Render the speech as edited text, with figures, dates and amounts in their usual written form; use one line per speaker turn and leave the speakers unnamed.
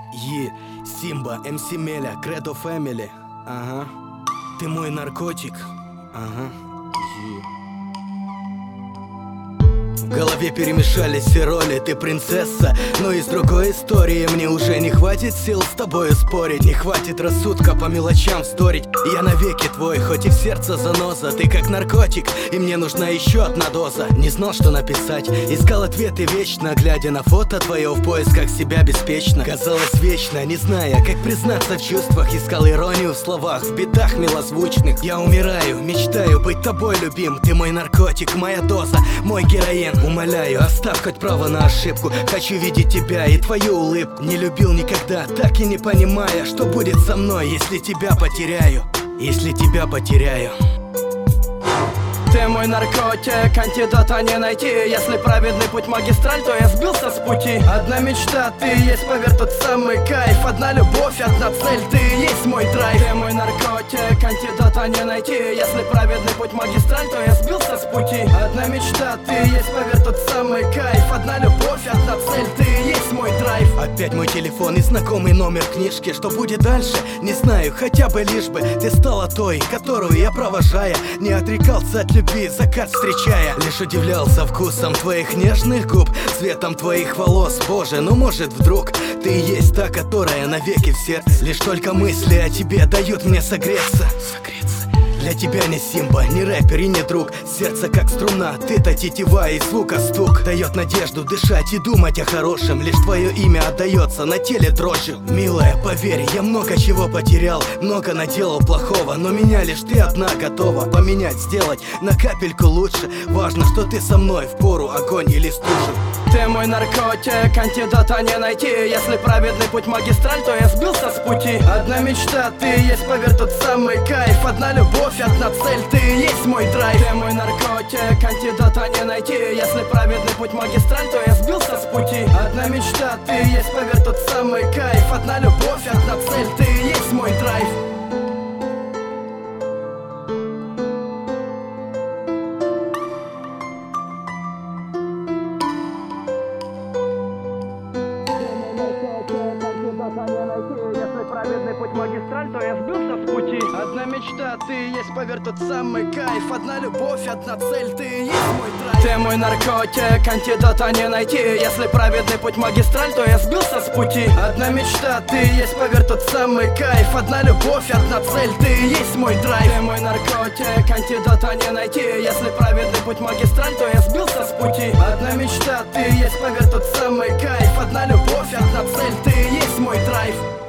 Симба, МС Меля, Кредо Фэмили. Ага. Ты мой наркотик. Ага. В голове перемешались все роли, ты принцесса, но из другой истории. Мне уже не хватит сил с тобой спорить, не хватит рассудка по мелочам вздорить. Я навеки твой, хоть и в сердце заноза. Ты как наркотик, и мне нужна еще одна доза. Не знал, что написать, искал ответы вечно, глядя на фото твое в поисках себя беспечно. Казалось вечно, не зная, как признаться в чувствах. Искал иронию в словах, в битах милозвучных. Я умираю, мечтаю быть тобой, любим. Ты мой наркотик, моя доза, мой героин. Умоляю, оставь хоть право на ошибку. Хочу видеть тебя и твою улыбку. Не любил никогда, так и не понимая, что будет со мной, если тебя потеряю. Если тебя потеряю.
Ты мой наркотик, антидота не найти. Если праведный путь магистраль, то я сбился с пути. Одна мечта, ты есть, поверь, тот самый кайф. Одна любовь, одна цель, ты есть мой драйв. Ты мой наркотик, антидота не найти. Если праведный путь магистраль, то я сбился с пути. Одна мечта, ты есть, поверь, тот самый кайф. Одна любовь, одна цель, ты есть мой драйв.
Опять мой телефон и знакомый номер книжки. Что будет дальше, не знаю, хотя бы лишь бы ты стала той, которую я, провожая, не отрекался от любви, закат встречая. Лишь удивлялся вкусом твоих нежных губ, цветом твоих волос. Боже, ну может вдруг ты и есть та, которая навеки в сердце. Лишь только мысли о тебе дают мне согреться. Для тебя не Симба, не рэпер и не друг. Сердце как струна, ты-то тетива и звука стук. Дает надежду дышать и думать о хорошем. Лишь твое имя отдается на теле дрожью. Милая, поверь, я много чего потерял, много наделал плохого, но меня лишь ты одна готова поменять, сделать на капельку лучше. Важно, что ты со мной в пору огонь или стужу.
Ты мой наркотик, антидота не найти. Если праведный путь магистраль, то я сбился с пути. Одна мечта, ты есть, поверь, тот самый кайф. Одна любовь, одна цель, ты есть мой драйв. Ты мой наркотик, антидота не найти. Если праведный путь магистраль, то я сбился с пути. Одна мечта, ты есть, поверь, тот самый кайф. Одна любовь, одна цель, ты есть мой драйв. Если праведный путь магистраль, то я сбился с пути. Одна мечта, ты есть, поверь, тот самый кайф. Одна любовь, одна цель, ты есть мой драйв. Ты мой наркотик, антидота не найти. Если праведный путь магистраль, то я сбился с пути. Одна мечта, ты есть, поверь, тот самый кайф. Одна любовь, одна цель, ты есть мой драйв. Ты мой наркотик, антидота не найти. Если праведный путь магистраль, то я сбился с пути. Одна мечта, ты есть, поверь, тот самый кайф. Одна любовь, одна цель, ты есть мой драйв.